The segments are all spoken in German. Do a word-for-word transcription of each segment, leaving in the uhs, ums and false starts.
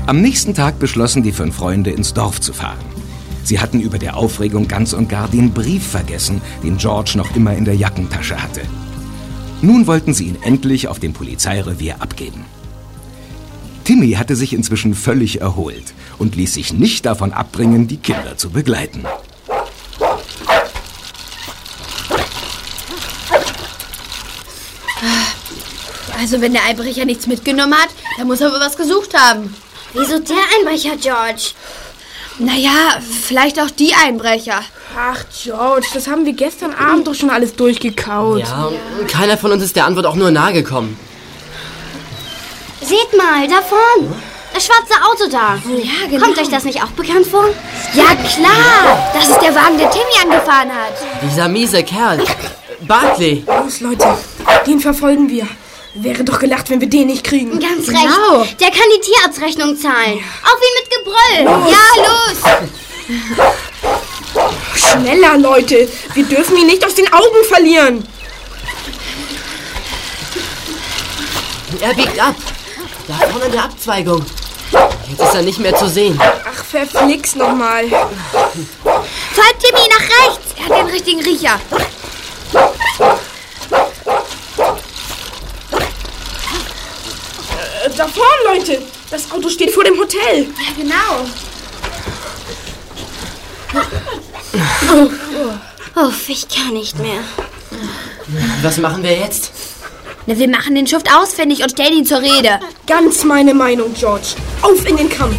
Am nächsten Tag beschlossen die fünf Freunde, ins Dorf zu fahren. Sie hatten über der Aufregung ganz und gar den Brief vergessen, den George noch immer in der Jackentasche hatte. Nun wollten sie ihn endlich auf dem Polizeirevier abgeben. Timmy hatte sich inzwischen völlig erholt und ließ sich nicht davon abbringen, die Kinder zu begleiten. Also wenn der Einbrecher nichts mitgenommen hat, dann muss er wohl was gesucht haben. Wieso der Einbrecher, George? Naja, vielleicht auch die Einbrecher. Ach, George, das haben wir gestern Abend doch schon alles durchgekaut. Ja, und keiner von uns ist der Antwort auch nur nahe gekommen. Seht mal, da vorn. Das schwarze Auto da. Ja, genau. Kommt euch das nicht auch bekannt vor? Ja, klar. Das ist der Wagen, der Timmy angefahren hat. Dieser miese Kerl. Barkley. Los, Leute, den verfolgen wir. Wäre doch gelacht, wenn wir den nicht kriegen. Ganz Genau. recht. Der kann die Tierarztrechnung zahlen. Auch wie mit Gebrüll. Los. Ja, los. Schneller, Leute. Wir dürfen ihn nicht aus den Augen verlieren. Er biegt ab. Da vorne in der Abzweigung. Jetzt ist er nicht mehr zu sehen. Ach, verflixt nochmal. Folgt Timmy nach rechts. Er hat den richtigen Riecher. Äh, da vorne, Leute. Das Auto steht vor dem Hotel. Ja, genau. Uff, ich kann nicht mehr. Was machen wir jetzt? Na, wir machen den Schuft ausfindig und stellen ihn zur Rede. Ganz meine Meinung, George. Auf in den Kampf.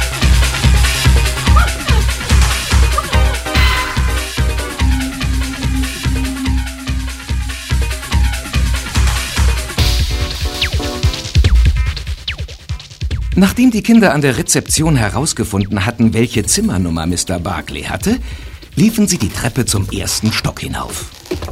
Nachdem die Kinder an der Rezeption herausgefunden hatten, welche Zimmernummer Mister Barkley hatte, liefen sie die Treppe zum ersten Stock hinauf.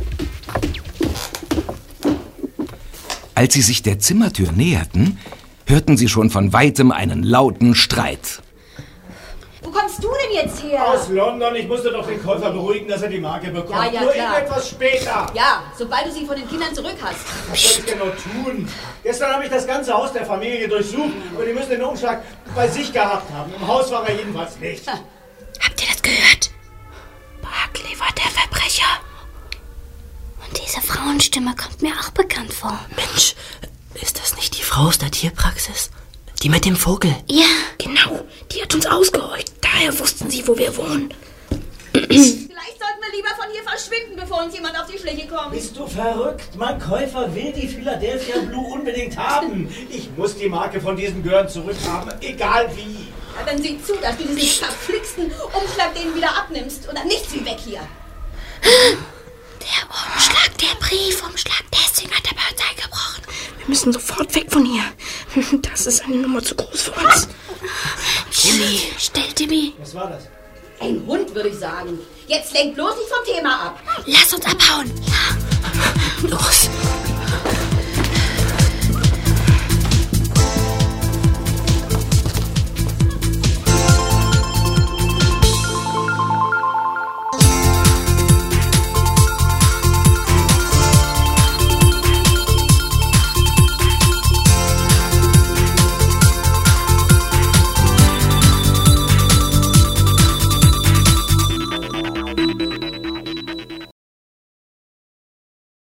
Als sie sich der Zimmertür näherten, hörten sie schon von weitem einen lauten Streit. Wo kommst du denn jetzt her? Aus London. Ich musste doch den Käufer beruhigen, dass er die Marke bekommt. Ja, ja, Nur klar. eben etwas später. Ja, sobald du sie von den Kindern zurück hast. Was soll ich denn noch tun? Gestern habe ich das ganze Haus der Familie durchsucht und die müssen den Umschlag bei sich gehabt haben. Im Haus war er jedenfalls nicht. Habt ihr das gehört? Barkley war der Verbrecher. Und diese Frauenstimme kommt mir auch bekannt vor. Mensch, ist das nicht die Frau aus der Tierpraxis? Die mit dem Vogel? Ja. Genau, die hat uns ausgehorcht. Daher wussten sie, wo wir wohnen. Vielleicht sollten wir lieber von hier verschwinden, bevor uns jemand auf die Schliche kommt. Bist du verrückt? Mein Käufer will die Philadelphia Blue unbedingt haben. Ich muss die Marke von diesen Gören zurückhaben, egal wie. Ja, dann sieh zu, dass du diesen verflixten Umschlag denen wieder abnimmst. Oder nichts wie weg hier. Der Umschlag, der Briefumschlag, deswegen hat er bei uns eingebrochen. Wir müssen sofort weg von hier. Das ist eine Nummer zu groß für uns. Timmy, still, Timmy. Was war das? Ein Hund, würde ich sagen. Jetzt lenk bloß nicht vom Thema ab. Lass uns abhauen. Ja. Los.